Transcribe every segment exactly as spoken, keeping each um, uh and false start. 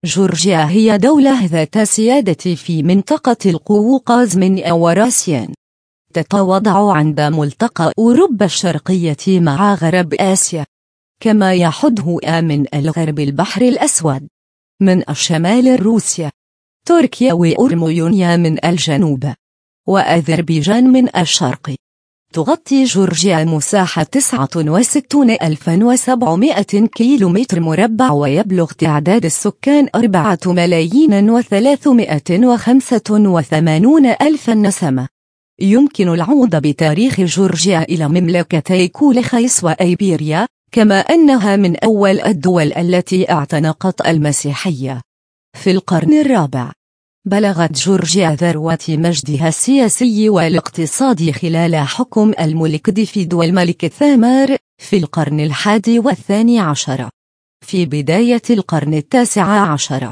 جورجيا هي دولة ذات سيادة في منطقة القوقاز من أوراسيان، تتوضع عند ملتقى أوروبا الشرقية مع غرب آسيا، كما يحده من الغرب البحر الأسود، من الشمال روسيا، تركيا وأرمينيا من الجنوب، وأذربيجان من الشرق. تغطي جورجيا مساحة تسعة وستين ألفاً وسبعمائة كيلومتر مربع، ويبلغ تعداد السكان أربعة ملايين وثلاثمائة وخمسة وثمانون ألف نسمة. يمكن العودة بتاريخ جورجيا إلى مملكتي كولخيس وأيبيريا، كما أنها من أول الدول التي اعتنقت المسيحية. في القرن الرابع بلغت جورجيا ذروة مجدها السياسي والاقتصادي خلال حكم الملك ديفيد والملك الثامر في القرن الحادي والثاني عشر. في بداية القرن التاسع عشر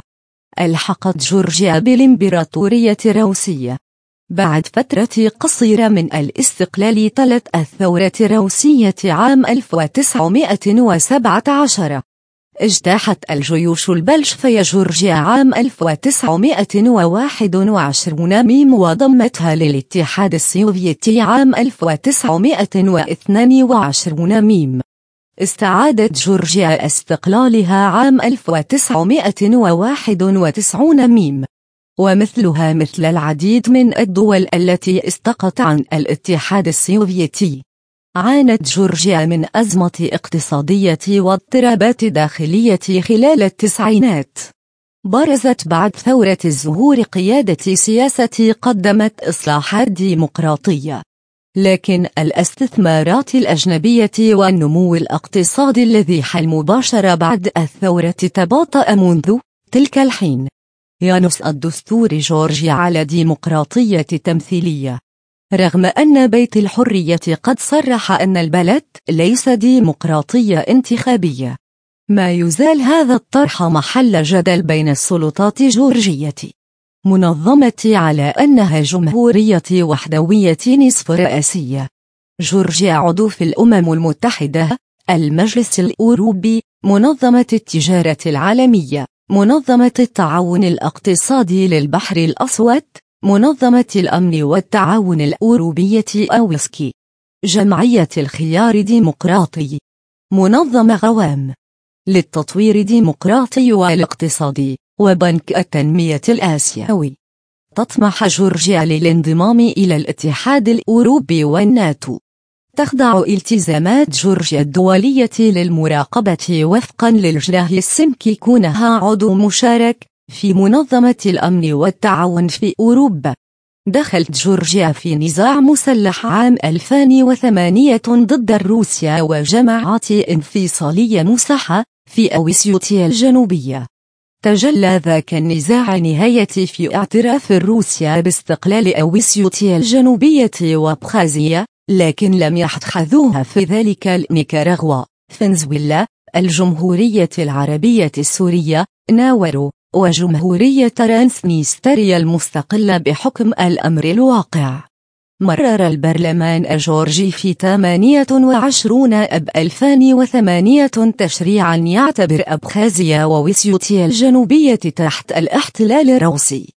ألحقت جورجيا بالإمبراطورية الروسية. بعد فترة قصيرة من الاستقلال تلت الثورة الروسية عام ألف وتسعمائة وسبعة عشر. اجتاحت الجيوش البلشفية جورجيا عام ألف وتسعمائة وواحد وعشرين ميم وضمتها للاتحاد السوفيتي عام ألف وتسعمائة واثنين وعشرين ميم. استعادت جورجيا استقلالها عام ألف وتسعمائة وواحد وتسعين ميم. ومثلها مثل العديد من الدول التي استقت عن الاتحاد السوفيتي، عانت جورجيا من أزمة اقتصادية واضطرابات داخلية خلال التسعينات. برزت بعد ثورة الزهور قيادة سياسة قدمت إصلاحات ديمقراطية، لكن الاستثمارات الأجنبية والنمو الاقتصادي الذي حل مباشرة بعد الثورة تباطأ منذ تلك الحين. ينص الدستور جورجيا على ديمقراطية تمثيلية، رغم أن بيت الحرية قد صرح أن البلد ليس ديمقراطية انتخابية. ما يزال هذا الطرح محل جدل بين السلطات الجورجية منظمة على أنها جمهورية وحدوية نصف رئاسية. جورجيا عضو في الأمم المتحدة، المجلس الأوروبي، منظمة التجارة العالمية، منظمة التعاون الاقتصادي للبحر الأسود، منظمة الأمن والتعاون الأوروبية أوسكي، جمعية الخيار ديمقراطي، منظمة غوام للتطوير الديمقراطي والاقتصادي، وبنك التنمية الآسيوي. تطمح جورجيا للانضمام إلى الاتحاد الأوروبي والناتو. تخضع التزامات جورجيا الدولية للمراقبة وفقا للجناح السمك كونها عضو مشارك في منظمة الأمن والتعاون في أوروبا. دخلت جورجيا في نزاع مسلح عام ألفين وثمانية ضد روسيا وجماعات انفصالية مساحة في أوسيوتيا الجنوبية. تجلى ذاك النزاع نهاية في اعتراف روسيا باستقلال أوسيوتيا الجنوبية وأبخازية، لكن لم يحتخذوها في ذلك النيكاراغوا، فنزويلا، الجمهورية العربية السورية، ناورو، وجمهورية ترانسنيستريا المستقلة بحكم الأمر الواقع. مرر البرلمان الجورجي في ثمانية وعشرين أب ألفين وثمانية تشريعا يعتبر أبخازيا وأوسيوتيا الجنوبية تحت الاحتلال الروسي.